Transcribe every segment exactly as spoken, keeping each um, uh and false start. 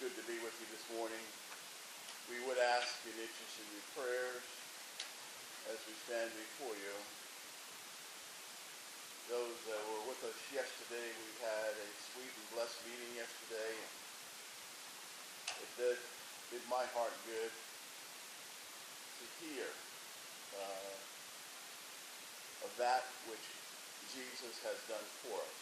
good to be with you this morning. We would ask in interest in your prayers as we stand before you. Those that were with us yesterday, we had a sweet and blessed meeting yesterday. It did, did my heart good to hear uh, of that which Jesus has done for us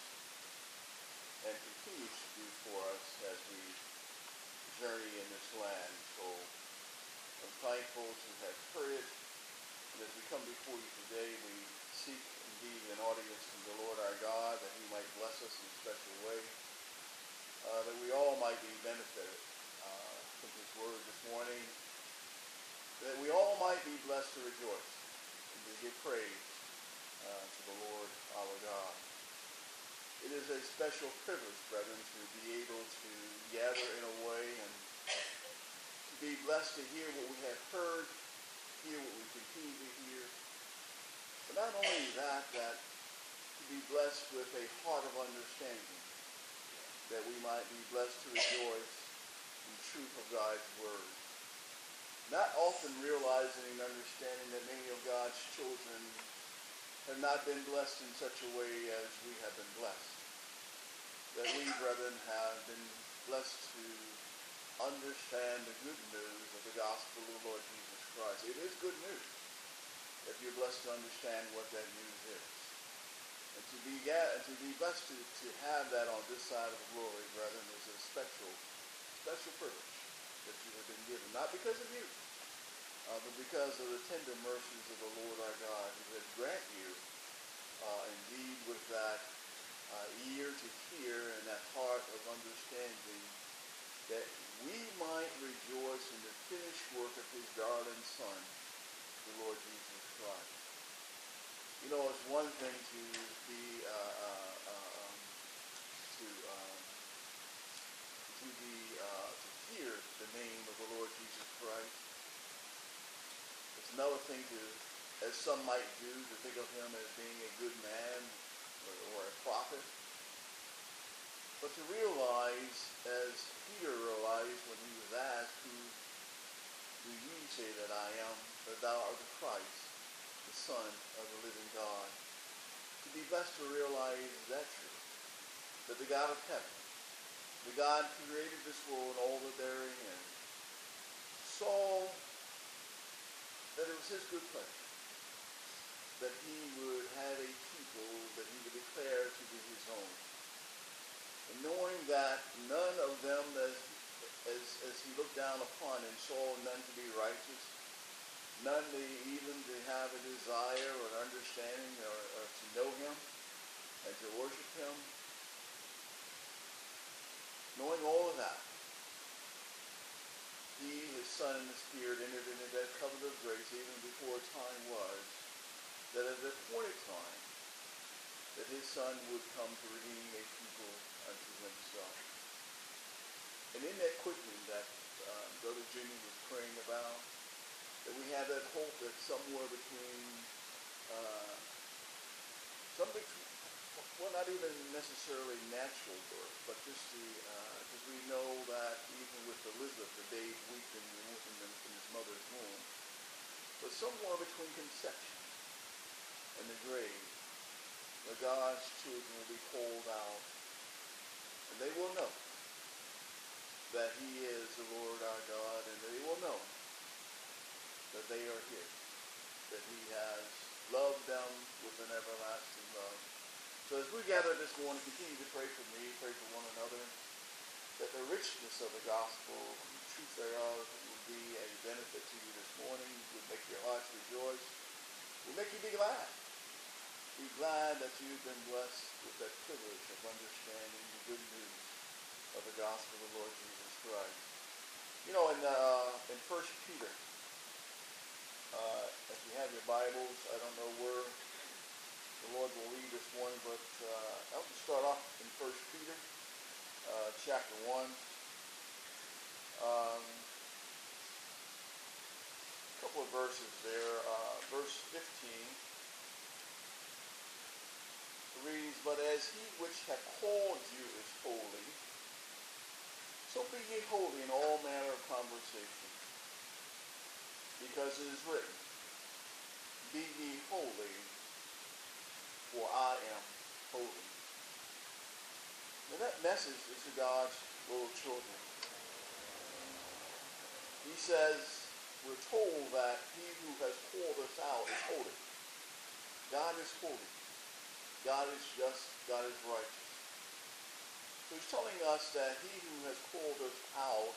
and continues to do for us as we journey in this land. So I'm thankful to have heard it. And as we come before you today, we seek indeed an audience from the Lord our God, that he might bless us in a special way, uh, that we all might be benefited uh, from his word this morning, that we all might be blessed to rejoice and to give praise uh, to the Lord our God. It is a special privilege, brethren, to be able to gather in a way and to be blessed to hear what we have heard, hear what we continue to hear. But not only that, that to be blessed with a heart of understanding, that we might be blessed to rejoice in the truth of God's word. Not often realizing and understanding that many of God's children have not been blessed in such a way as we have been blessed. That we, brethren, have been blessed to understand the good news of the gospel of the Lord Jesus Christ. It is good news if you're blessed to understand what that news is. And to be, to be blessed to, to have that on this side of the glory, brethren, is a special, special privilege that you have been given. Not because of you, uh, but because of the tender mercies of the Lord our God, who has granted you uh, indeed with that uh, ear to hear and that heart of understanding, that we might rejoice in the finished work of his darling Son, the Lord Jesus Christ. You know, it's one thing to be uh, uh, um, to um, to be uh, to hear the name of the Lord Jesus Christ. It's another thing to, as some might do, to think of him as being a good man or, or a prophet. But to realize, as Peter realized when he was asked, "Who do you say that I am?" that thou art the Christ, the Son of the living God. To be blessed to realize that truth, that the God of heaven, the God who created this world and all that therein is, saw that it was his good pleasure that he would have a people that he would declare to be his own. And knowing that none of them, as, as, as he looked down upon and saw none to be righteous, none to even to have a desire or an understanding or, or to know him and to worship him. Knowing all of that, he, his Son, and the Spirit entered into that covenant of grace even before time was, that at the appointed time, that his Son would come to redeem a people unto himself. And in that quickening that uh, Brother Jimmy was praying about, that we have that hope that somewhere between, uh, some between, well, not even necessarily natural birth, but just the, because uh, we know that even with Elizabeth, the babe weeping in, in, in his mother's womb, but somewhere between conception and the grave, where God's children will be called out, and they will know that he is the Lord our God, and they will know that they are his, that he has loved them with an everlasting love. So as we gather this morning, continue to pray for me, pray for one another, that the richness of the gospel and the truth thereof will be a benefit to you this morning, will make your hearts rejoice, will make you be glad. Be glad that you've been blessed with that privilege of understanding the good news of the gospel of the Lord Jesus Christ. You know, in, uh, in First Peter, uh, if you have your Bibles, I don't know where the Lord will lead this morning, but uh, I'll just start off in First Peter, uh, chapter one. Um, a couple of verses there. Uh, verse fifteen reads, "But as he which hath called you is holy, So be ye holy in all manner of conversation, because it is written, be ye holy, for I am holy. Now that message is to God's little children. He says, we're told that he who has called us out is holy. God is holy. God is just. God is righteous. So he's telling us that he who has called us out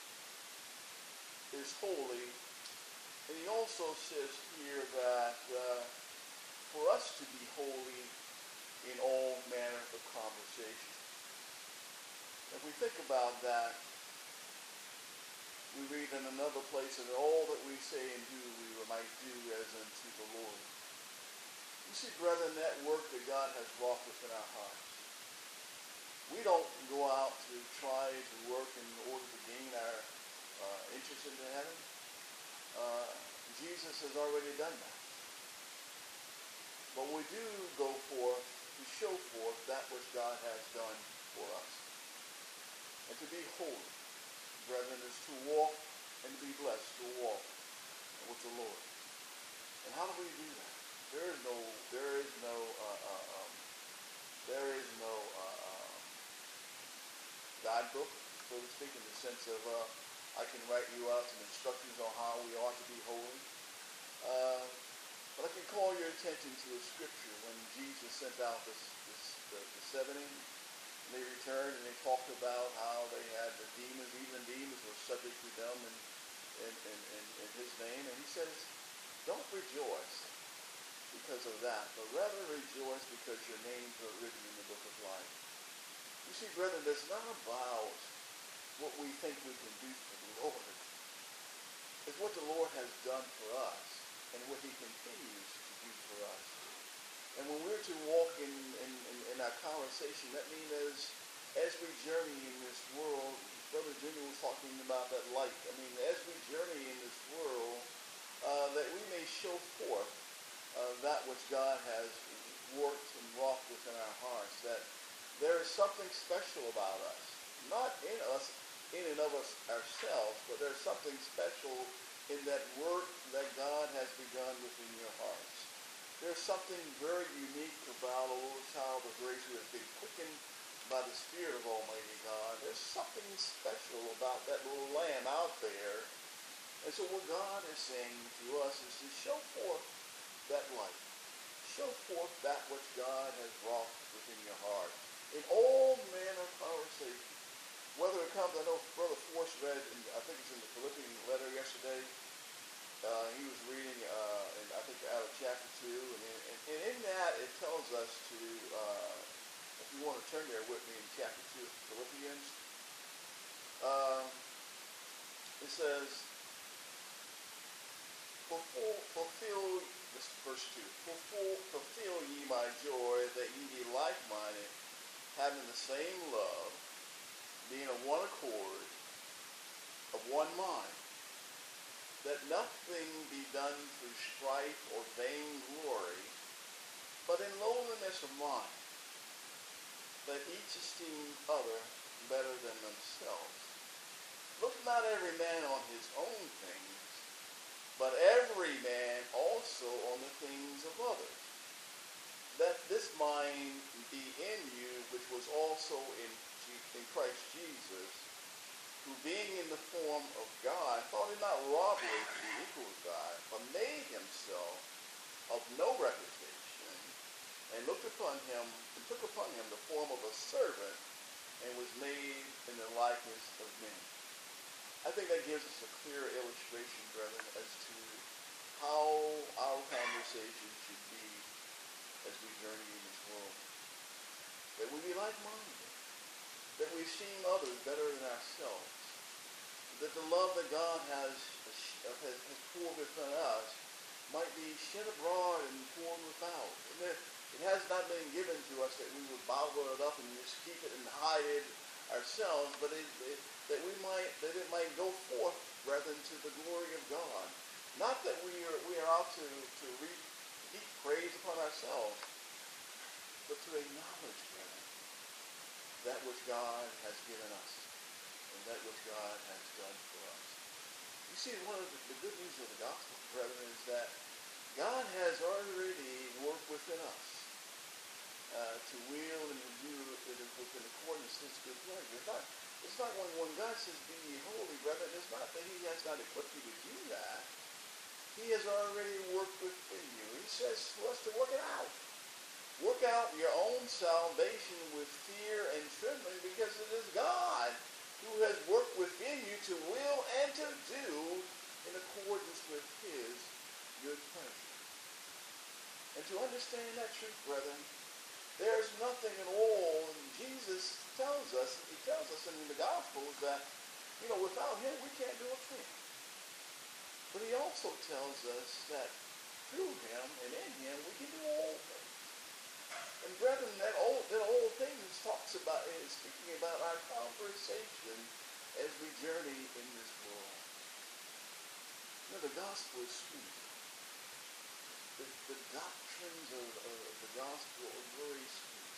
is holy. And he also says here that uh, for us to be holy in all manner of conversation. If we think about that, we read in another place that all that we say and do, we might do as unto the Lord. You see, brethren, that work that God has wrought within our hearts. We don't go out to try to work in order to gain our uh, interest into heaven. Uh, Jesus has already done that. But we do go forth to show forth that which God has done for us. And to be holy, brethren, is to walk and to be blessed to walk with the Lord. And how do we do that? There is no, there is no, uh, uh, um, there is no uh, um, guidebook, so to speak, in the sense of uh, I can write you out some instructions on how we ought to be holy. Uh, but I can call your attention to a scripture when Jesus sent out this, this, the, the seventy. They returned and they talked about how they had the demons, even demons were subject to them in, in, in, in, in his name. And he says, don't rejoice because of that, but rather rejoice because your names are written in the book of life. You see, brethren, it's not about what we think we can do for the Lord. It's what the Lord has done for us and what he continues to do for us. And when we're to walk in, in, in, in our conversation, that means as, as we journey in this world, Brother Junior was talking about that light. I mean, as we journey in this world, uh, that we may show forth uh, that which God has worked and wrought within our hearts, that there is something special about us. Not in us, in and of us ourselves, but there's something special in that work that God has begun within your hearts. There's something very unique about a little child of grace who has been quickened by the Spirit of Almighty God. There's something special about that little lamb out there. And so what God is saying to us is to show forth that light. Show forth that which God has wrought within your heart. In all manner of conversation. Whether it comes, I know Brother Force read, in, I think it's in the Philippian letter yesterday. Uh, he was reading, uh, in, I think, out of chapter two, and in, and, and in that it tells us to, uh, if you want to turn there with me in chapter two of Philippians, uh, it says, fulfill, fulfill, this is verse two, fulfill, fulfill ye my joy, that ye be like-minded, having the same love, being of one accord, of one mind. That nothing be done through strife or vainglory, but in lowliness of mind, that each esteem other better than themselves. Look not every man on his own things, but every man also on the things of others. That this mind be in you, which was also in, in Christ Jesus, who being in the form of God, thought it not robbery to be equal with God, but made himself of no reputation, and looked upon him, and took upon him the form of a servant, and was made in the likeness of men. I think that gives us a clear illustration, brethren, as to how our conversation should be as we journey in this world. That we be like-minded. That we esteem others better than ourselves. That the love that God has, has, has poured within us might be shed abroad and poured without. And that it has not been given to us that we would bottle it up and just keep it and hide it ourselves, but it, it, that we might that it might go forth rather to the glory of God. Not that we are we are out to to reap heap praise upon ourselves, but to acknowledge, brethren, that which God has given us. And that which God has done for us. You see, one of the, the good news of the gospel, brethren, is that God has already worked within us uh, to will and to do it within accordance to his good pleasure. It's not, it's not when, when God says, be ye holy, brethren, it's not that he has not equipped you to do that. He has already worked within you. He says for us to work it out. Work out your own salvation with fear and trembling, because it is God who has worked within you to will and to do in accordance with his good pleasure. And to understand that truth, brethren, there's nothing at all, and Jesus tells us, he tells us in the Gospels that, you know, without him we can't do a thing. But he also tells us that through him and in him we can do all things. And brethren, that old, that old thing talks about, is speaking about our conversation as we journey in this world. You know, the gospel is sweet. The, the doctrines of, of the gospel are very sweet.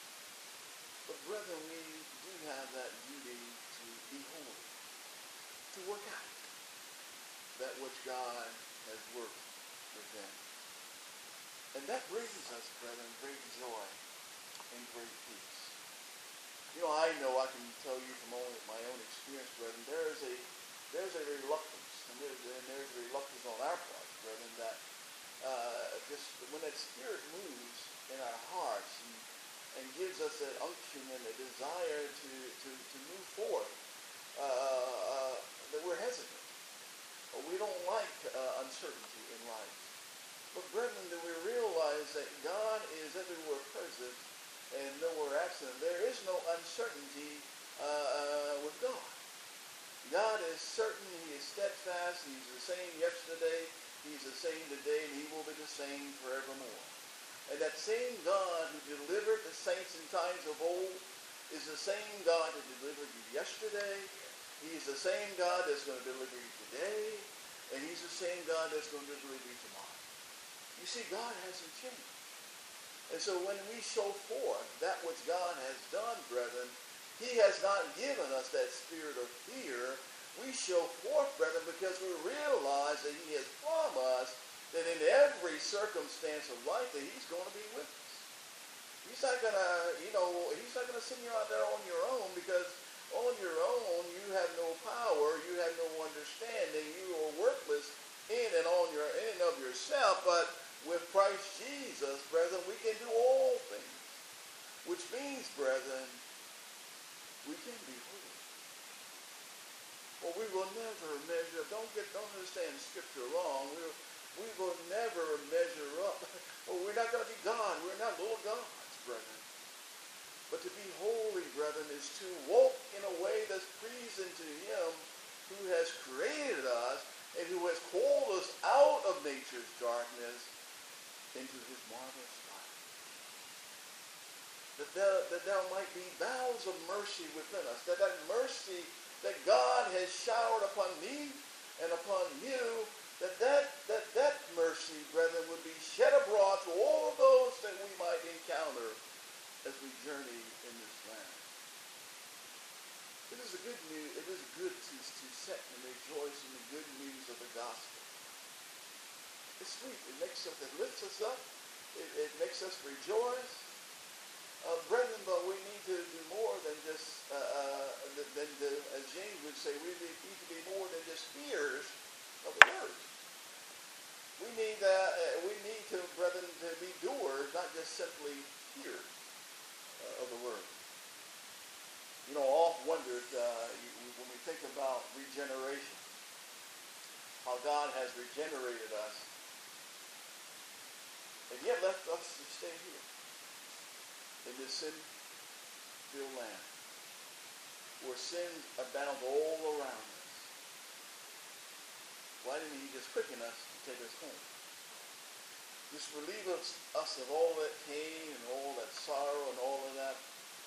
But brethren, we do have that duty to be holy, to work out that which God has worked within. And that brings us, brethren, great joy and great peace. You know, I know, I can tell you from only my own experience, brethren, there is a there's a reluctance, and there's, and there's a reluctance on our part, brethren, that uh, just when that Spirit moves in our hearts and, and gives us that unction and a desire to, to, to move forward, uh, uh, that we're hesitant. We don't like uh, uncertainty in life. But brethren, do we realize that God is everywhere present and nowhere absent? There is no uncertainty uh, uh, with God. God is certain, he is steadfast, he's the same yesterday, he's the same today, and he will be the same forevermore. And that same God who delivered the saints in times of old is the same God that delivered you yesterday. He's the same God that's going to deliver you today, and he's the same God that's going to deliver you tomorrow. You see, God hasn't changed. And so when we show forth that which God has done, brethren, he has not given us that spirit of fear. We show forth, brethren, because we realize that he has promised that in every circumstance of life that he's going to be with us. He's not going to, you know, he's not going to send you out there on your own, because on your own you have no power, you have no understanding, you are worthless in and on your in and of yourself. But with Christ Jesus, brethren, we can do all things. Which means, brethren, we can be holy. Well, we will never measure, don't get, don't understand Scripture wrong. We, we will never measure up. Well, we're not going to be God. We're not little gods, brethren. But to be holy, brethren, is to walk in a way that's pleasing to him who has created us and who has called us out of nature's darkness into his marvelous light. That thou, that thou might be bowels of mercy within us. That that mercy that God has showered upon me and upon you, that that, that, that mercy, brethren, would be shed abroad to all of those that we might encounter as we journey in this land. It is a good news. It is good to, to set and rejoice in the good news of the gospel. It's sweet. It makes us, it lifts us up. It, it makes us rejoice. Uh, brethren, but we need to do more than just, uh, uh, than, than the, as James would say, we need to be more than just hearers of the word. We need, uh, uh, we need to, brethren, to be doers, not just simply hearers uh, of the word. You know, I often wondered, uh, when we think about regeneration, how God has regenerated us, and yet left us to stay here in this sin-filled land, where sin abounds all around us. Why didn't he just quicken us to take us home? Just relieve us, us of all that pain and all that sorrow and all of that.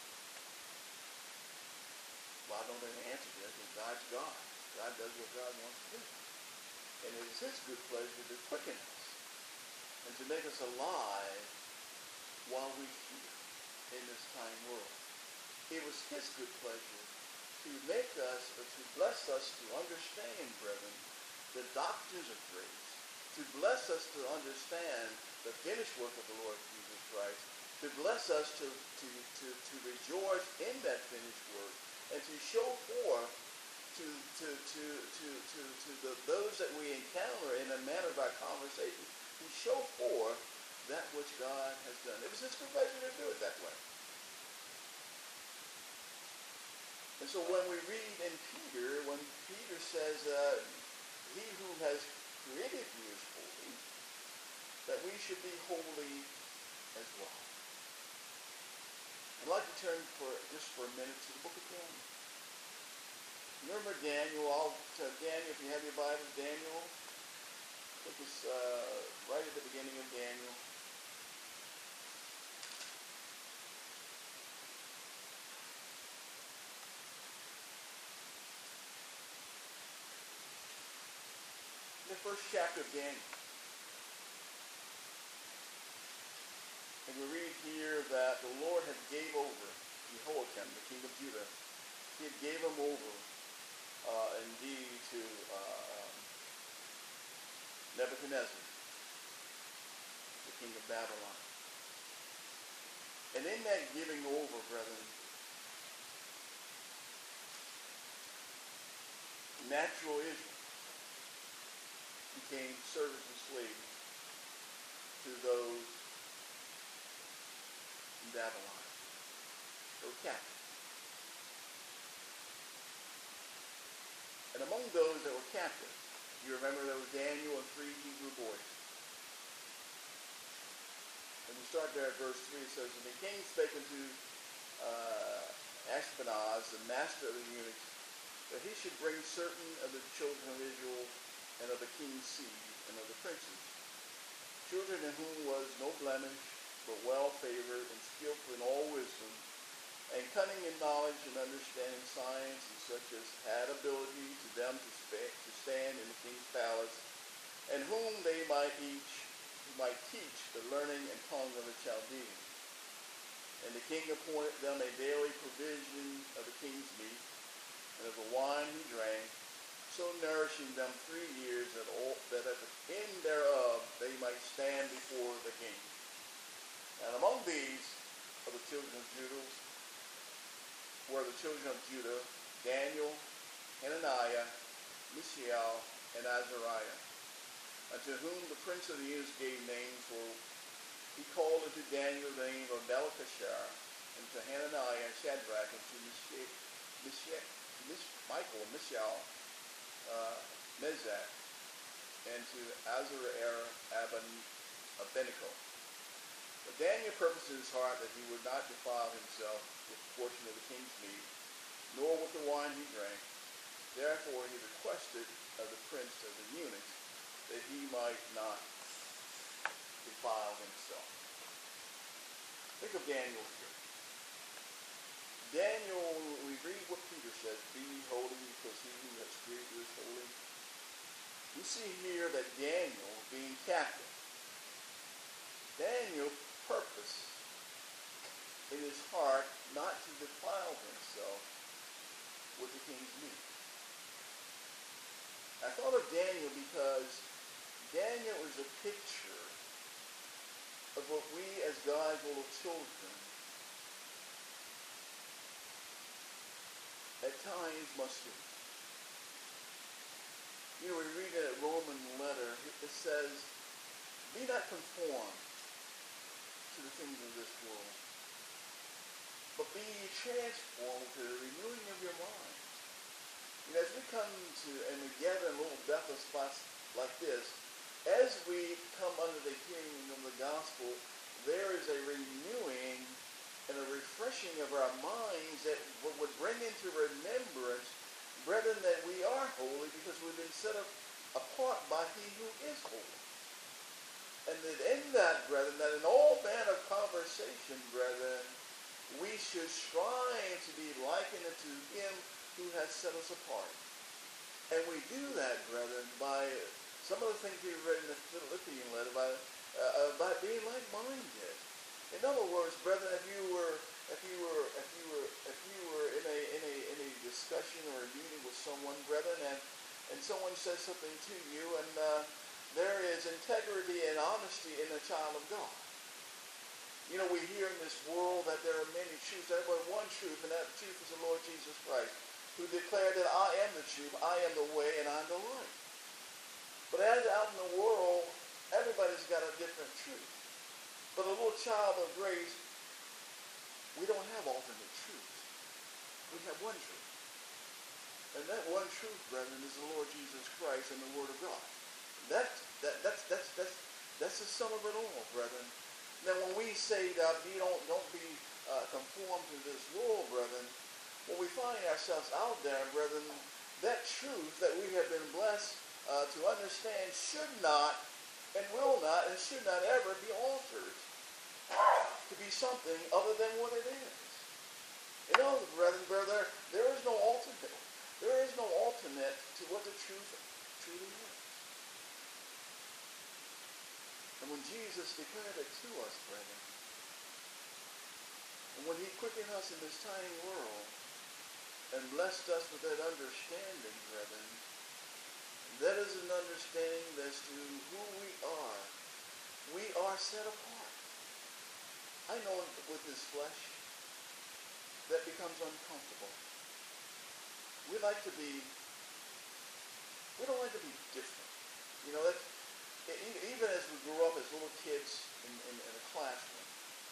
Well, I don't know the answer to that, because God's God. God does what God wants to do. And it is his good pleasure to quicken us and to make us alive while we hear in this time world. It was his good pleasure to make us, or to bless us to understand, brethren, the doctrines of grace, to bless us to understand the finished work of the Lord Jesus Christ, to bless us to, to, to, to rejoice in that finished work, and to show forth to, to, to, to, to, to the, those that we encounter in a manner of our conversation, to show forth that which God has done. It was his good pleasure to do it that way. And so when we read in Peter, when Peter says, uh, he who has created you is holy, that we should be holy as well. I'd like to turn for just for a minute to the book of Daniel. Remember Daniel, all to Daniel, if you have your Bible, Daniel, I think it's uh, right at the beginning of Daniel. The first chapter of Daniel. And we read here that the Lord had gave over Jehoiakim, the king of Judah. He had gave him over uh, indeed to uh, Nebuchadnezzar, the king of Babylon. And in that giving over, brethren, natural Israel became servants and slaves to those in Babylon. They were captives. And among those that were captives, you remember there was Daniel and three Hebrew boys. And we start there at verse three. It says, and the king spake unto uh, Ashpenaz, the master of the eunuchs, that he should bring certain of the children of Israel and of the king's seed and of the princes, children in whom was no blemish, but well favored and skillful in all wisdom, and cunning in knowledge and understanding science, and such as had ability to them to, sp- to stand in the king's palace, and whom they might each might teach the learning and tongue of the Chaldeans. And the king appointed them a daily provision of the king's meat, and of the wine he drank, so nourishing them three years, that, all, that at the end thereof they might stand before the king. And among these are the children of Judah, were the children of Judah, Daniel, Hananiah, Mishael, and Azariah, unto whom the prince of the eunuchs gave names, for he called unto Daniel the name of Belteshazzar, and to Hananiah and Shadrach, and to Meshach, Meshach, Michael, Mishael, uh, Meshach, and to Azariah, Abednego. But Daniel purposed in his heart that he would not defile himself with the portion of the king's meat, nor with the wine he drank. Therefore he requested of the prince of the eunuchs that he might not defile himself. Think of Daniel here. Daniel, we read what Peter says, be holy because he who has created you is holy. We see here that Daniel, being captive, Daniel purpose in his heart not to defile himself with the king's meat. I thought of Daniel because Daniel is a picture of what we as God's little children at times must do. You know, we read in a Roman letter, it says, be not conformed to the things of this world, but be transformed to the renewing of your mind. And as we come to and we gather in little Bethel spots like this, as we come under the hearing of the gospel, there is a renewing and a refreshing of our minds that would bring into remembrance, brethren, that we are holy because we've been set up apart by he who is holy. And that in that, brethren, that in all manner of conversation, brethren, we should strive to be likened unto him who has set us apart. And we do that, brethren, by some of the things we've read in the Philippian letter, by, uh, by being like-minded. In other words, brethren, if you were if you were if you were if you were in a in a in a discussion or a meeting with someone, brethren, and and someone says something to you, and uh, there is integrity and honesty in a child of God. You know, we hear in this world that there are many truths. There's but one truth, and that truth is the Lord Jesus Christ, who declared that I am the truth, I am the way, and I'm the light. But as out in the world, everybody's got a different truth. But a little child of grace, we don't have alternate truths. We have one truth. And that one truth, brethren, is the Lord Jesus Christ and the Word of God. That, that, that's, that's, that's, that's the sum of it all, brethren. Now, when we say that we don't, don't be uh, conformed to this world, brethren, when we find ourselves out there, brethren, that truth that we have been blessed uh, to understand should not and will not and should not ever be altered to be something other than what it is. You know, brethren, brother, there is no alternate. There is no alternate to what the truth truly is. And when Jesus declared it to us, brethren, and when he quickened us in this tiny world and blessed us with that understanding, brethren, that is an understanding as to who we are. We are set apart. I know with this flesh that becomes uncomfortable. We like to be, we don't like to be different. You know, that's, even as we grew up as little kids in, in, in a classroom,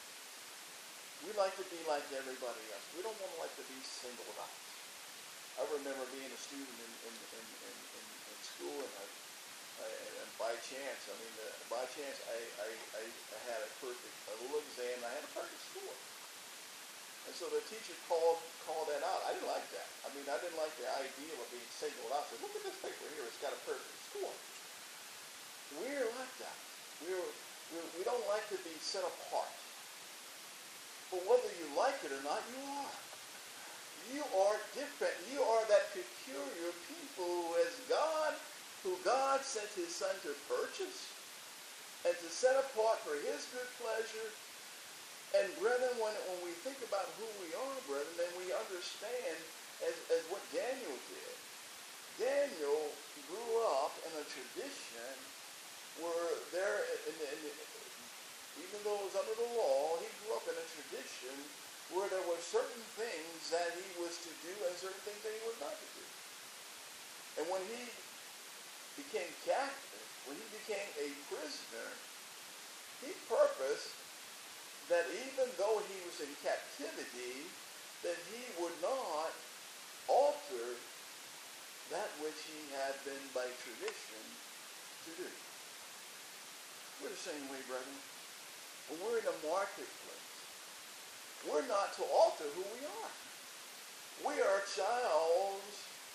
we like to be like everybody else. We don't want to like to be singled out. I remember being a student in, in, in, in, in, in school, and, I, I, and by chance, I mean, uh, by chance, I, I, I, I had a perfect, a little exam, and I had a perfect score. And so the teacher called called that out. I didn't like that. I mean, I didn't like the idea of being singled out. I said, look at this paper here. It's got a perfect score. We're like that. We're, we're, we don't like to be set apart. But whether you like it or not, you are. You are different. You are that peculiar people who has God, who God sent his son to purchase and to set apart for his good pleasure. And brethren, when, when we think about who we are, brethren, then we understand as, as what Daniel did. Daniel grew up in a tradition where there, in the, in the, even though it was under the law, he grew up in a tradition where there were certain things that he was to do and certain things that he was not to do. And when he became captive, when he became a prisoner, he purposed that even though he was in captivity, that he would not alter that which he had been by tradition to do. We're the same way, brethren. When we're in the marketplace, we're not to alter who we are. We are childs,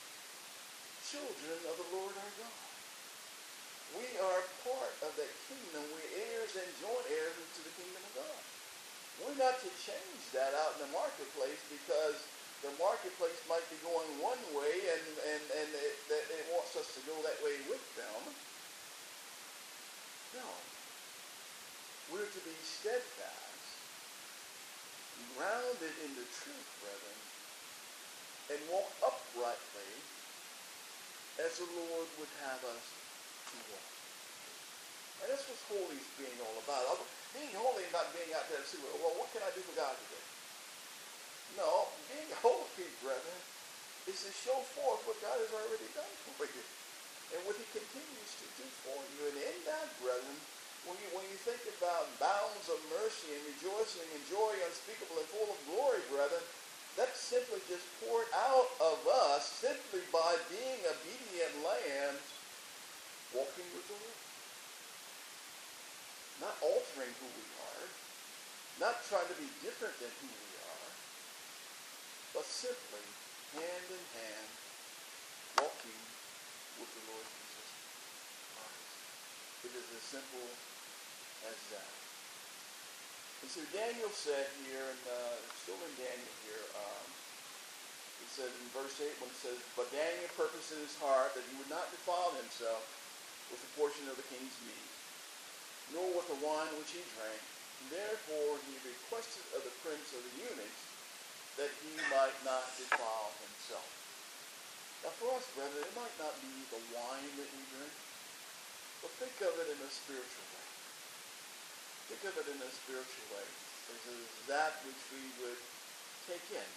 children of the Lord our God. We are part of that kingdom. We're heirs and joint heirs into the kingdom of God. We're not to change that out in the marketplace because the marketplace might be going one way and, and, and it, that it wants us to go that way with them. No. We're to be steadfast, grounded in the truth, brethren, and walk uprightly as the Lord would have us to walk. And that's what holy is being all about. Being holy is not being out there to see, well, what can I do for God today? No, being holy, brethren, is to show forth what God has already done for you and what he continues to do for you. And in that, brethren, when you, when you think about bounds of mercy and rejoicing and joy unspeakable and full of glory, brethren, that's simply just poured out of us simply by being obedient lambs walking with the Lord. Not altering who we are, not trying to be different than who we are, but simply hand in hand walking with the Lord Jesus Christ. It is as simple as that. And so Daniel said here, and uh, still in Daniel here, um, he said in verse eight when it says, but Daniel purposed in his heart that he would not defile himself with a portion of the king's meat, nor with the wine which he drank, Therefore he requested of the prince of the eunuchs that he might not defile himself. Now for us, brethren, it might not be the wine that we drink, but think of it in a spiritual way. Think of it in a spiritual way. This is that which we would take in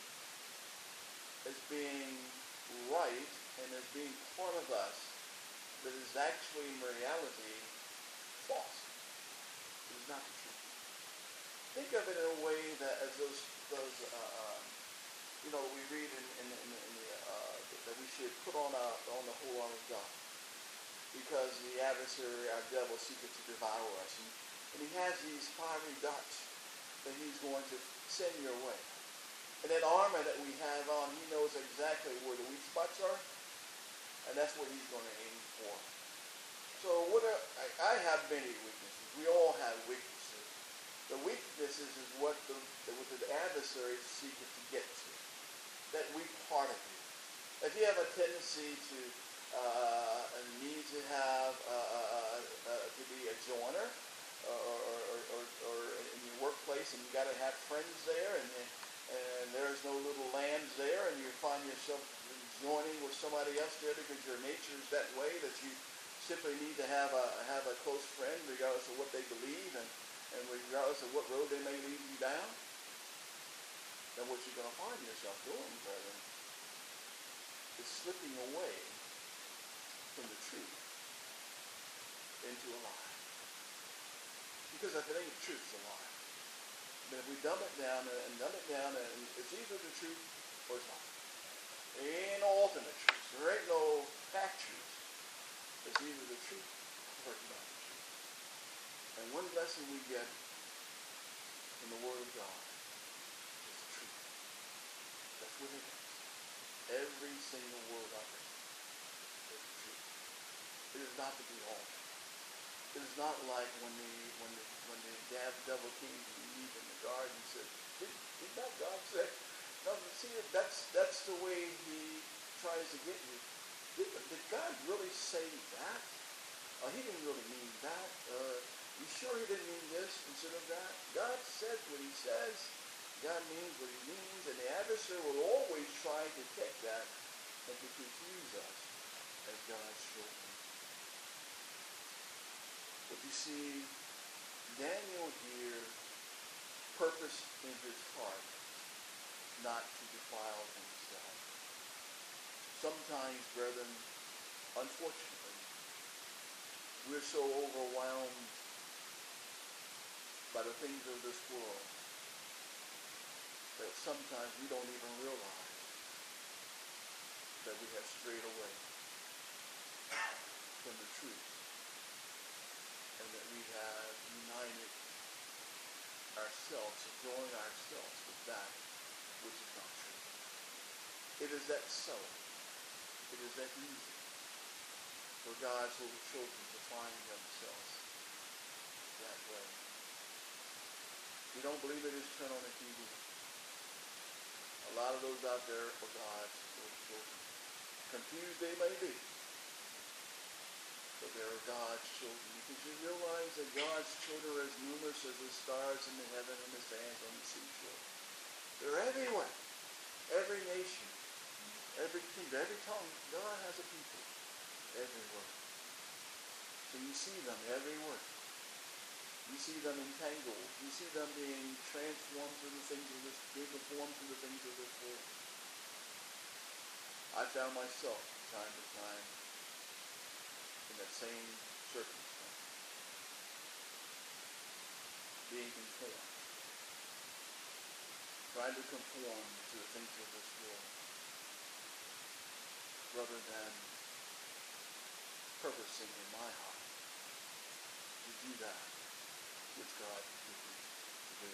as being right and as being part of us that is actually in reality false. It is not the truth. Think of it in a way that as those, those uh, uh, you know, we read in, in, in, in the, uh, that we should put on, our, on the whole armor of God. Because the adversary, our devil, seeketh to devour us. And, and he has these fiery darts that he's going to send your way. And that armor that we have on, he knows exactly where the weak spots are. And that's what he's going to aim for. So what are, I, I have many weaknesses. We all have weaknesses. The weaknesses is what the, what the adversary is seeking to get to. That weak part of you. If you have a tendency to uh, need to have uh, uh, uh, to be a joiner, or, or, or, or, or in your workplace, and you got to have friends there, and, and there's no little lambs there, and you find yourself joining with somebody else there because your nature is that way that you simply need to have a have a close friend regardless of what they believe and, and regardless of what road they may lead you down. Then what you're going to find yourself doing, brethren, is slipping away from the truth into a lie. Because if it ain't truth, it's a lie. But if we dumb it down and dumb it down, and it's either the truth or it's not. There ain't no alternate truth. There ain't no half truth. It's either the truth or it's not the truth. And one lesson we get from the Word of God is the truth. That's what it is. Every single word of it is the truth. It is not to be altered. It is not like when the when the when the devil came to Eve in the garden and said, "Did, did not God say?" No, see, that's that's the way he tries to get you. Did, did God really say that? Uh, he didn't really mean that. Uh, you sure he didn't mean this instead of that? God says what he says. God means what he means, and the adversary will always try to take that and to confuse us as God's children. But you see, Daniel here purposed in his heart not to defile himself. Sometimes, brethren, unfortunately, we're so overwhelmed by the things of this world that sometimes we don't even realize that we have strayed away from the truth and that we have united ourselves, joined ourselves with that which is not true. It is that so. It is that easy for God's little children to find themselves that way. If you don't believe it, just turn on the T V. A lot of those out there are God's little children. Confused they may be, but they're God's children. Because you realize that God's children are as numerous as the stars in the heaven and the sands on the seashore. They're everywhere. Every nation, every kingdom, every tongue. God has a people everywhere. So you see them everywhere. You see them entangled. You see them being transformed to the things of this, being conformed to the things of this world. I found myself from time to time in that same circumstance, being conformed, trying to conform to the things of this world, rather than purposing in my heart to do that which God gives me to do.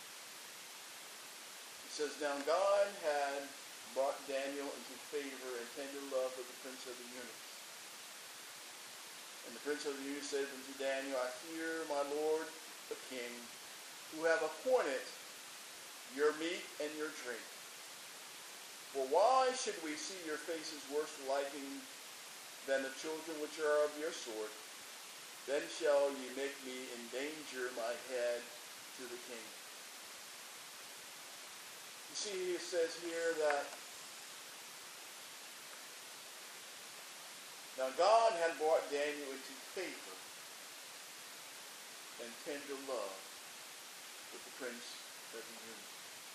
It says, now God had brought Daniel into favor and tender love with the prince of the eunuchs. And the prince of the eunuchs said unto Daniel, I fear my lord the king, who have appointed your meat and your drink. For why should we see your faces worse liking than the children which are of your sort? Then shall ye make me endanger my head to the king. You see, it says here that now God had brought Daniel into favor and tender love with the prince of the eunuchs.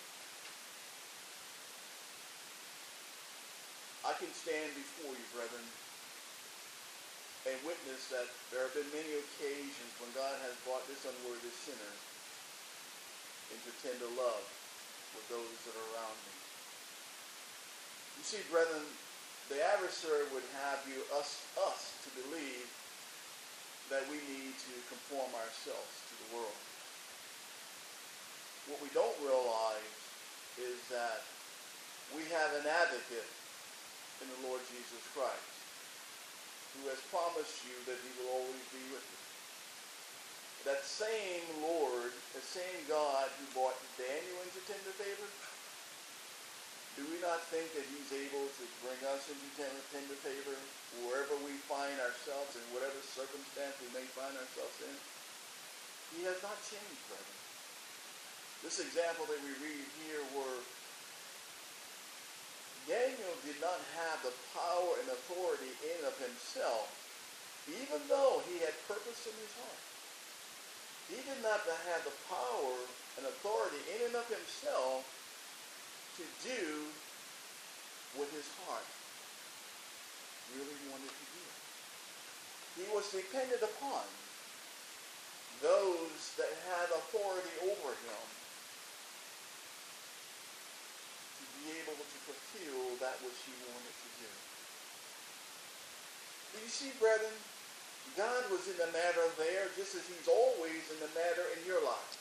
I can stand before you, brethren, and witness that there have been many occasions when God has brought this unworthy sinner into tender love with those that are around me. You see, brethren, the adversary would have you, us, us to believe that we need to conform ourselves to the world. What we don't realize is that we have an advocate in the Lord Jesus Christ, who has promised you that he will always be with you. That same Lord, the same God who brought Daniel into tender favor, do we not think that he's able to bring us into tender, tender favor wherever we find ourselves, in whatever circumstance we may find ourselves in? He has not changed, brethren. This example that we read here where Daniel did not have the power and authority in and of himself, even though he had purpose in his heart. He did not have the power and authority in and of himself to do what his heart really wanted to do. He was dependent upon those that had authority over him to be able to fulfill that which he wanted to do. Do you see, brethren, God was in the matter there just as he's always in the matter in your lives.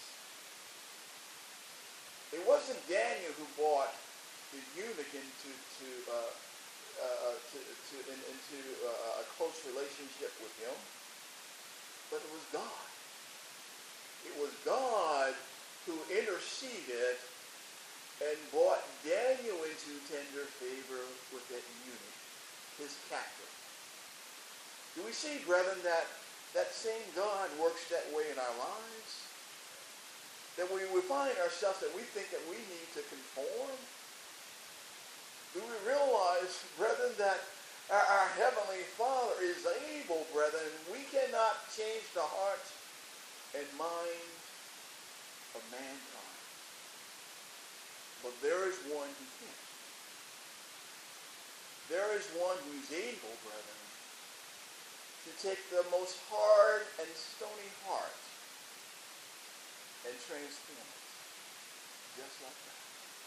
It wasn't Daniel who brought the eunuch into to, uh, uh, to, to, in, into uh, a close relationship with him, but it was God. It was God who interceded and brought Daniel into tender favor with that eunuch, his captive. Do we see, brethren, that that same God works that way in our lives? That we, we find ourselves that we think that we need to conform? Do we realize, brethren, that our, our Heavenly Father is able, brethren, we cannot change the heart and mind of mankind. But there is one who can. There is one who is able, brethren, to take the most hard and stony heart and transform it. Just like that.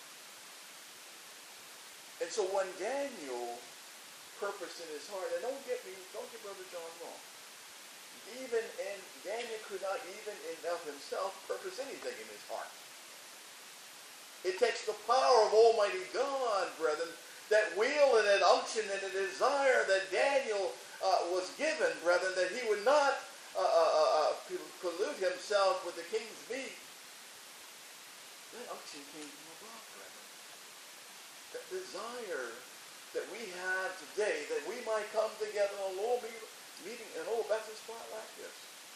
And so when Daniel purposed in his heart, and don't get me, don't get Brother John wrong. Even in, Daniel could not even in of himself purpose anything in his heart. It takes the power of Almighty God, brethren, that will and that unction and the desire that Daniel uh, was given, brethren, that he would not uh, uh, uh, pollute himself with the king's meat. That unction came from above, brethren. That desire that we have today, that we might come together in a little meeting, in a little Baptist spot like this,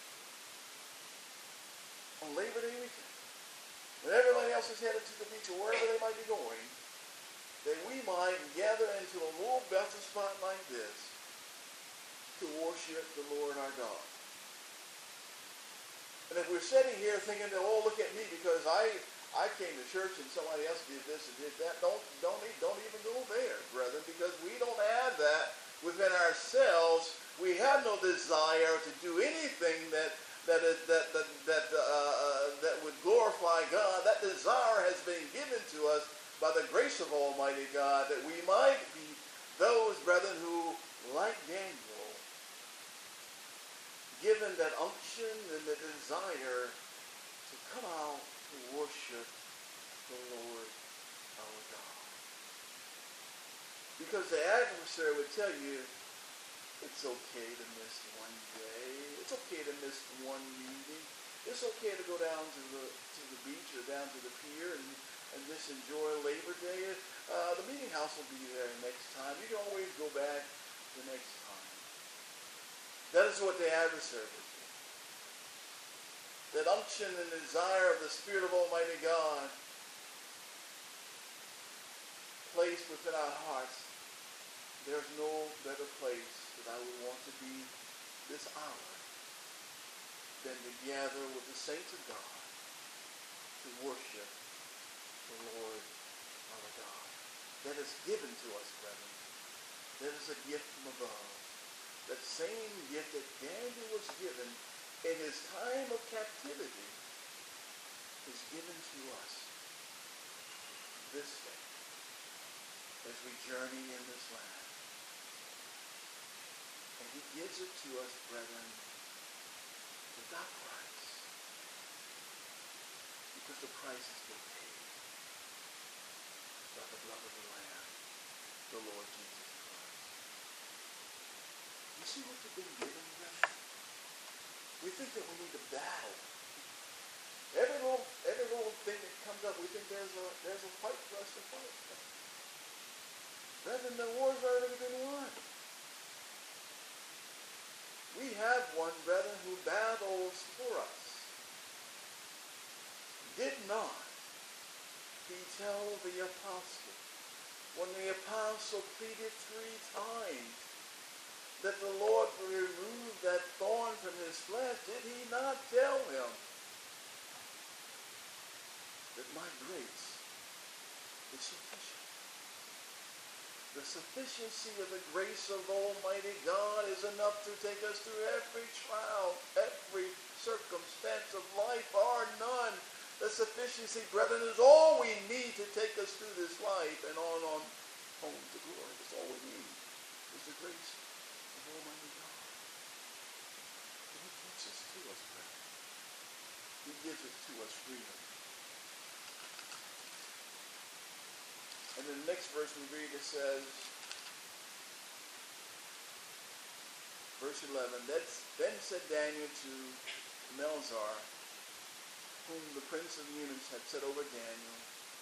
on Labor Day weekend, when everybody else is headed to the beach or wherever they might be going, that we might gather into a little Baptist spot like this to worship the Lord our God. And if we're sitting here thinking, oh, look at me because I I came to church and somebody else did this and did that, don't don't don't even go there, brethren, because we don't have that within ourselves. We have no desire to do anything that that is, that that that uh, uh, that would glorify God. That desire has been given to us by the grace of Almighty God, that we might be those, brethren, who, like Daniel, given that unction and the desire to come out to worship the Lord our God. Because the adversary would tell you, it's okay to miss one day. It's okay to miss one meeting. It's okay to go down to the to the beach or down to the pier and, and just enjoy Labor Day. Uh, the meeting house will be there next time. You can always go back the next time. That is what the adversary would do. that unction and desire of the Spirit of Almighty God placed within our hearts, there's no better place that I would want to be this hour than to gather with the saints of God to worship the Lord our God. That is given to us, brethren. That is a gift from above. That same gift that Daniel was given in his time of captivity is given to us this day as we journey in this land. And he gives it to us, brethren, without price. Because the price has been paid by the blood of the Lamb, the Lord Jesus Christ. You see what you've been given, brethren? We think that we need to battle. Every little, every little thing that comes up, we think there's a there's a fight for us to fight. Brethren, the war's already been won. We have one, brethren, who battles for us. Did not he tell the apostle, when the apostle pleaded three times that the Lord would remove that thorn from his flesh, did he not tell him that my grace is sufficient? The sufficiency of the grace of Almighty God is enough to take us through every trial, every circumstance of life, bar none. The sufficiency, brethren, is all we need to take us through this life and on on home to glory. That's all we need is the grace of Almighty God. And he gives it to us, brethren. He gives it to us freely. And in the next verse we read, it says, verse eleven, then said Daniel to Melzar, whom the prince of the eunuchs had set over Daniel,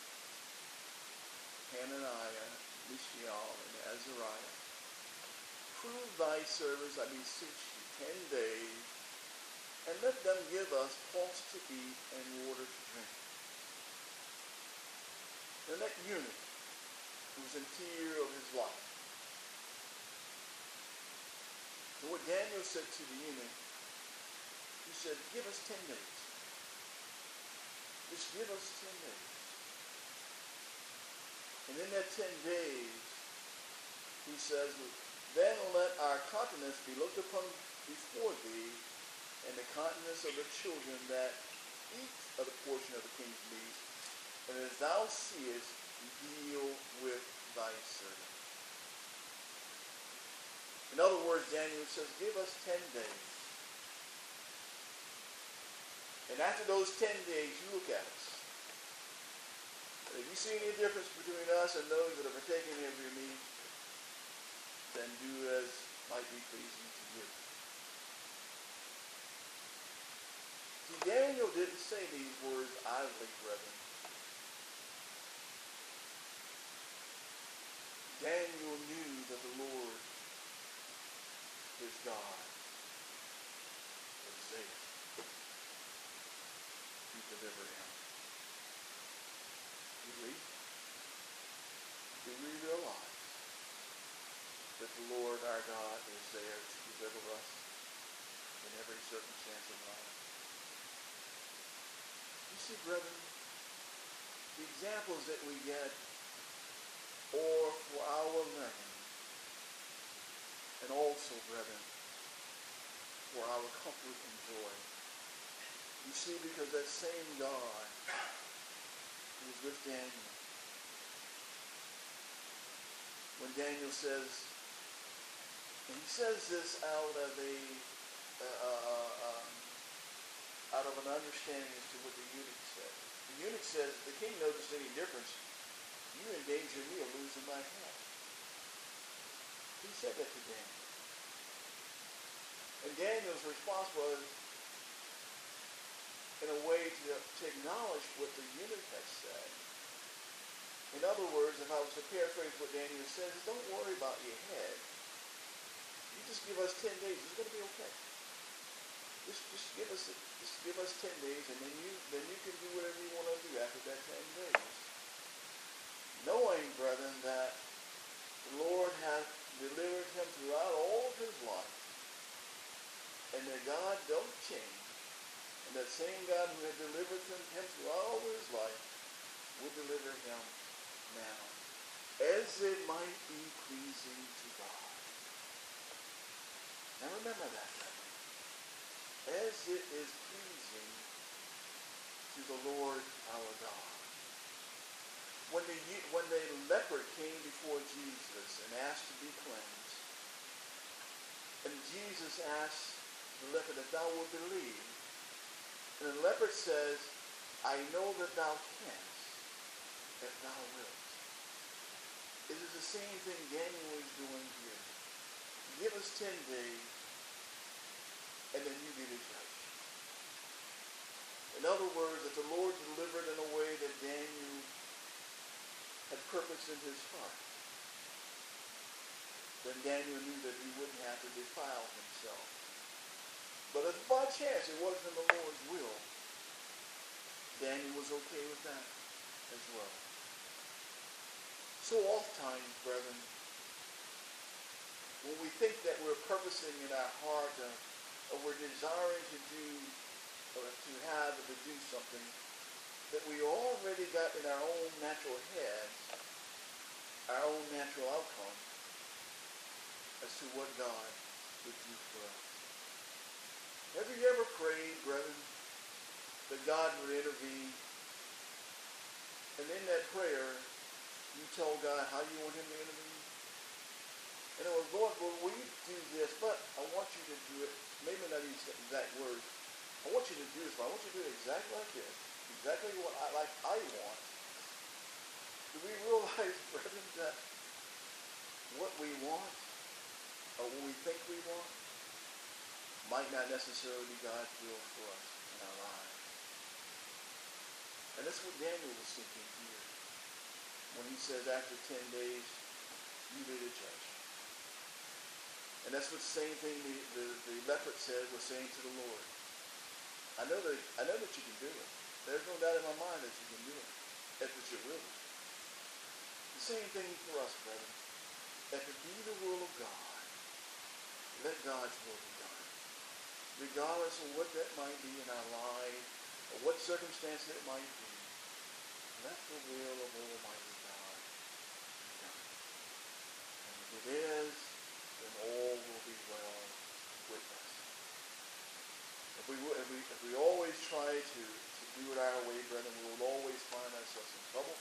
Hananiah, Mishael, and Azariah, prove thy servants, I beseech thee, ten days, and let them give us pulse to eat and water to drink. And that eunuch, who was in fear of his life. So what Daniel said to the eunuch, he said, give us ten days. Just give us ten days. And in that ten days, he says, then let our countenance be looked upon before thee, and the countenance of the children that eat of the portion of the king's meat, and as thou seest, deal with thy servant. In other words, Daniel says, give us ten days. And after those ten days, you look at us. And if you see any difference between us and those that are partaking of your meat, then do as might be pleasing to you. See, Daniel didn't say these words idly, brethren. Daniel knew that the Lord, his God, was there to deliver him. Do we? Do we realize that the Lord our God is there to deliver us in every circumstance of life? You see, brethren, the examples that we get or for our learning, and also, brethren, for our comfort and joy. You see, because that same God who was with Daniel, when Daniel says, and he says this out of a uh, uh, um, out of an understanding as to what the eunuch said. The eunuch says, the king noticed any difference. You endanger me of losing my head. He said that to Daniel. And Daniel's response was, in a way, to, to acknowledge what the eunuch had said. In other words, if I was to paraphrase what Daniel says, don't worry about your head. You just give us ten days. It's going to be okay. Just, just give us, just give us ten days, and then you, then you can do whatever you want to do after that ten days. Knowing, brethren, that the Lord hath delivered him throughout all of his life, and that God don't change, and that same God who had delivered him, him throughout all of his life will deliver him now, as it might be pleasing to God. Now remember that, brethren. As it is pleasing to the Lord our God. When the, when the leper came before Jesus and asked to be cleansed, and Jesus asked the leper that thou wilt believe, and the leper says, I know that thou canst, that thou wilt. It is the same thing Daniel is doing here. Give us ten days, and then you be the judge. In other words, that the Lord delivered in a way that Daniel had purpose in his heart, then Daniel knew that he wouldn't have to defile himself. But if by chance it wasn't in the Lord's will, Daniel was okay with that as well. So oftentimes, brethren, when we think that we're purposing in our heart, uh, or we're desiring to do, or to have, or to do something, that we already got in our own natural heads, our own natural outcome, as to what God would do for us. Have you ever prayed, brethren, that God would intervene, and in that prayer, you told God how you want him to intervene? And it was, Lord, well, will you do this, but I want you to do it, maybe not these exact words, I want you to do this, but I want you to do it exactly like this, exactly what I like I want. Do we realize, brethren, that what we want, or what we think we want, might not necessarily be God's will for us in our lives? And that's what Daniel was thinking here, when he says after ten days, you be the judge. And that's what the same thing the, the, the leopard said was saying to the Lord. I know that I know that you can do it. There's no doubt in my mind that you can do it. If it's your will. The same thing for us, brethren. If it be the will of God, let God's will be done. Regardless of what that might be in our life, or what circumstance it might be, let the will of Almighty God be done. And if it is, then all will be well with us. If we, if we, if we always try to, to do it our way, brethren, we will always find ourselves in trouble.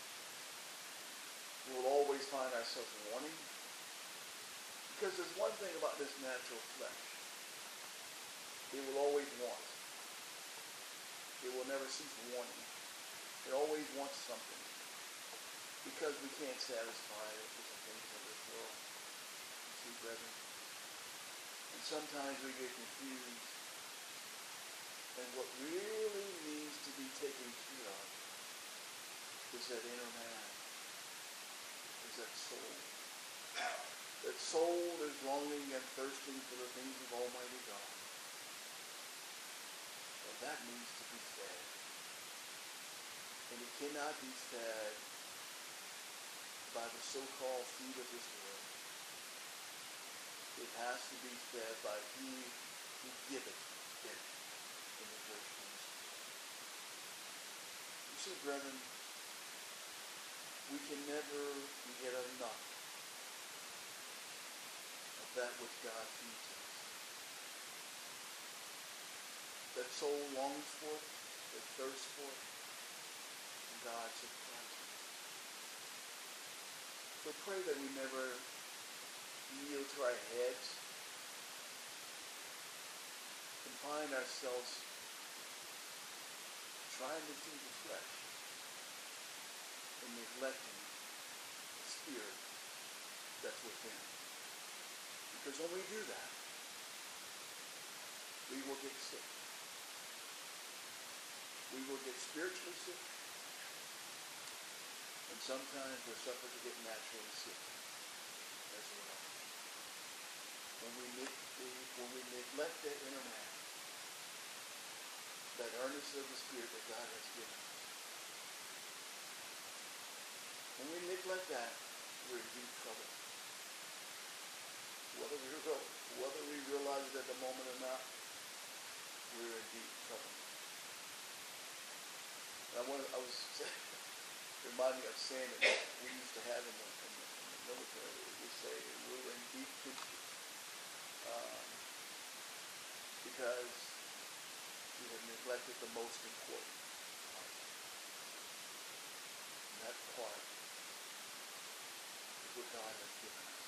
We will always find ourselves wanting. Because there's one thing about this natural flesh. It will always want. It will never cease wanting. It always wants something. Because we can't satisfy it with the things of this world. You see, brethren? And sometimes we get confused. And what really needs to be taken care of is that inner man, is that soul. That soul is longing and thirsting for the things of Almighty God. And that needs to be fed. And it cannot be fed by the so-called food of this world. It has to be fed by He who giveth it. In the first place. You see, brethren, we can never get enough of that which God feeds us. That soul longs for it, that thirsts for it, and God supplies it. So pray that we never yield to our heads and find ourselves trying to feed the flesh and neglecting the spirit that's within. Because when we do that, we will get sick. We will get spiritually sick. And sometimes we're suffered to get naturally sick as well. When we, when we neglect that inner man, that earnest of the Spirit that God has given us. When we neglect that, we're in deep trouble. Whether we, real, whether we realize it at the moment or not, we're in deep trouble. And I, wanted, I was reminding me of saying that we used to have in the, in the, in the military. We say we were in deep ditches um, because we have neglected the most important part. And that part is what God has given us.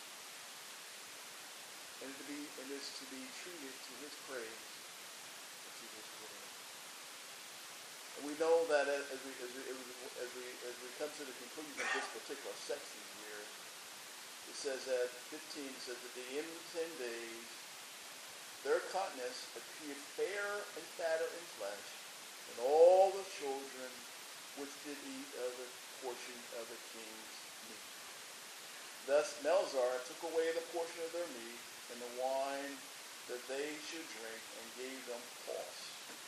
And to be, and is to be treated to His praise and to His glory. And we know that as we as we as we as we come to the conclusion of this particular section here, it says at fifteen, it says at the end of ten days, their continence appeared fair and fatter in flesh, and all the children which did eat of the portion of the king's meat. Thus Melzar took away the portion of their meat and the wine that they should drink, and gave them pulse.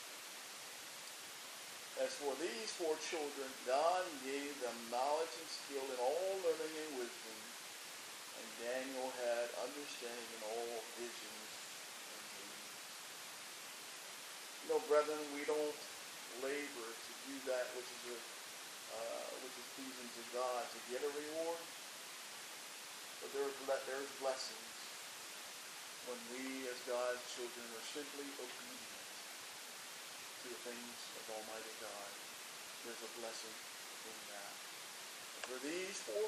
As for these four children, God gave them knowledge and skill in all learning and wisdom, and Daniel had understanding in all visions and dreams. You know, brethren, we don't labor to do that which is a, uh, which is pleasing to God to get a reward, but there are there's blessings when we, as God's children, are simply obedient to the things of Almighty God. There's a blessing in that. And for these four,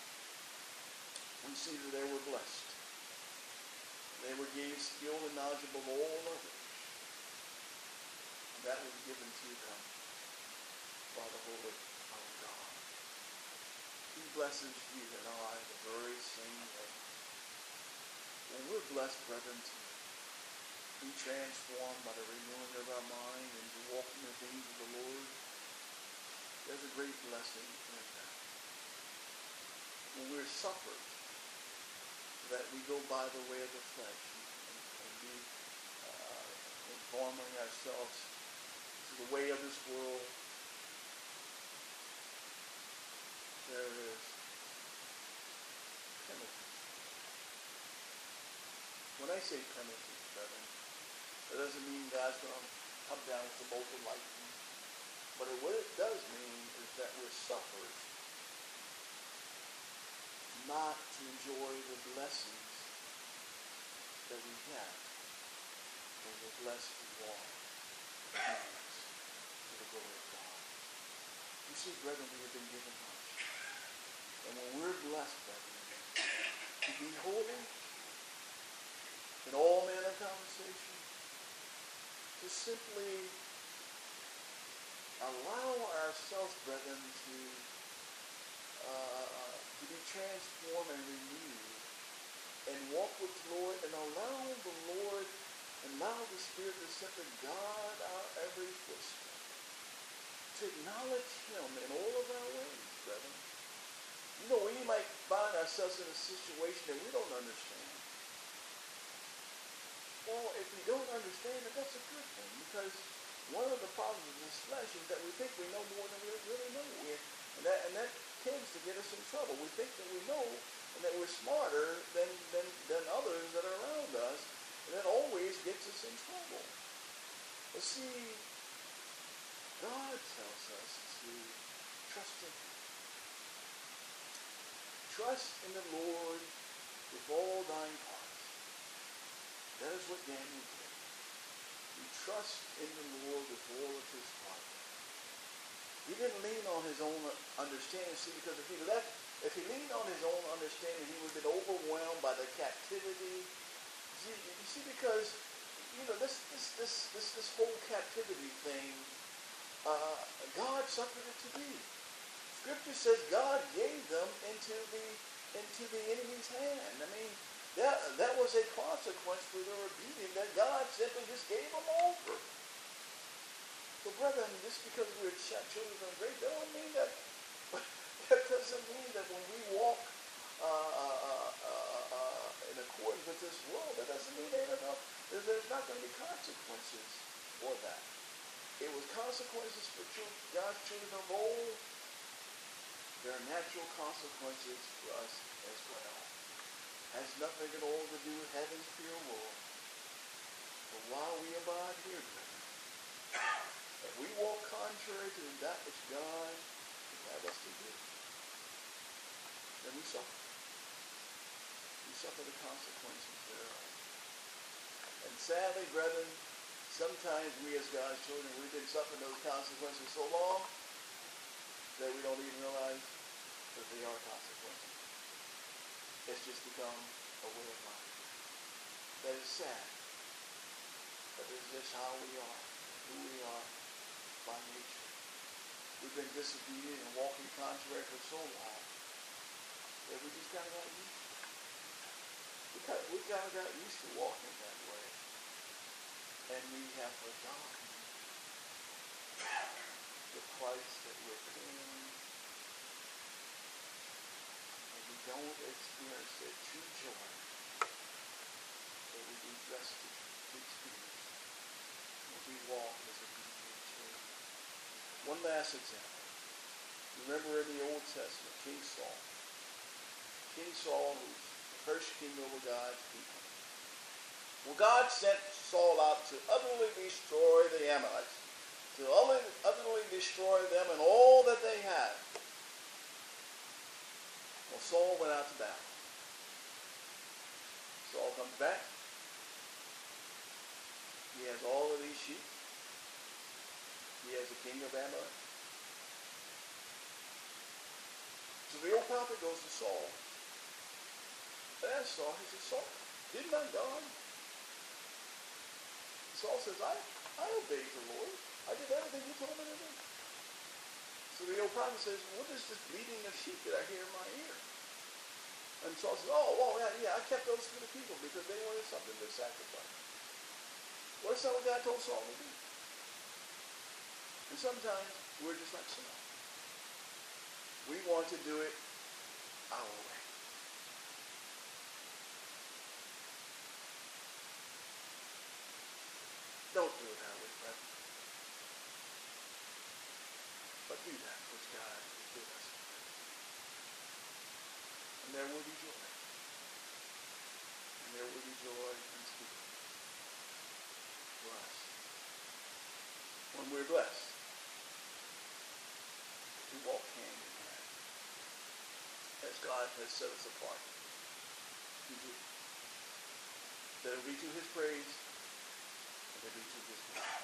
we see that they were blessed. They were gave skill and knowledge above all others. And that was given to them by the Holy our God. He blesses you and I the very same way. When we're blessed, brethren, to be transformed by the renewing of our mind and to walk in the things of the Lord, there's a great blessing in that. When we're suffered, that we go by the way of the flesh and, and be uh, informing ourselves to the way of this world, there is penalty. When I say penalty, brethren, it doesn't mean God's going to come down with a bolt of lightning. But what it does mean is that we're suffered not to enjoy the blessings that we have when we're blessed to walk to the glory of God. You see, brethren, we have been given much. And when we're blessed, brethren, to be holy in all manner of conversation, to simply allow ourselves, brethren, to uh, to be transformed and renewed, and walk with the Lord, and allow the Lord, and allow the Spirit to simply guide our every footstep, to acknowledge Him in all of our ways, brethren. You know, we might find ourselves in a situation that we don't understand. Well, if we don't understand it, that's a good thing, because one of the problems of this flesh is that we think we know more than we really know. We, and, that, and that tends to get us in trouble. We think that we know and that we're smarter than, than, than others that are around us, and that always gets us in trouble. But see, God tells us to trust in Him. Trust in the Lord with all thine heart. That is what Daniel did. He trusted in the Lord with all of his heart. He didn't lean on his own understanding. See, because if he left, if he leaned on his own understanding, he would have been overwhelmed by the captivity. See, you see, because you know this this this this this whole captivity thing, uh, God suffered it to be. Scripture says God gave them into the into the enemy's hand. I mean, that that was a consequence for their obedience, that God simply just gave them over. So, brethren, just because we're children of grace, that don't mean that. That doesn't mean that when we walk uh, uh, uh, uh, in accordance with this world, that doesn't mean that enough, there's not going to be consequences for that. it was consequences for children, God's children of old. There are natural consequences for us as well. Has nothing at all to do with heaven's pure world. But while we abide here, brethren, if we walk contrary to that which God would have us to do, then we suffer. We suffer the consequences thereof. And sadly, brethren, sometimes we as God's children, we've been suffering those consequences so long that we don't even realize that they are consequences. It's just become a way of life. That is sad. But it's just how we are, who we are by nature. We've been disobedient and walking contrary for so long that we just kind of got used to it. We kind of, we kind of got used to walking that way. And we have forgotten the price that we're paying. And we don't experience that true joy that we do just to experience when we walk as obedient children. One last example. Remember in the Old Testament, King Saul. King Saul, who's the first king over God's people. Well, God sent Saul out to utterly destroy the Ammonites, to utterly, utterly destroy them and all that they had. Well, Saul went out to battle. Saul comes back. He has all of these sheep. He has the king of Amalek. So the old prophet goes to Saul. And asks Saul, he says, Saul, didn't I God? Saul says, I, I obeyed the Lord. I did everything you told me to do. So the old prophet says, what is this bleating of sheep that I hear in my ear? And Saul says, oh, well, yeah, yeah, I kept those for the people because they wanted something to sacrifice. What is that what God told Saul to do? And sometimes we're just like Saul. We want to do it our way. Don't do it our way, brethren. But do that which God has given us. And there will be joy. And there will be joy unspeakable for us. When we're blessed to walk hand in hand as God has set us apart to do. That it will be to his praise and it will be to his glory.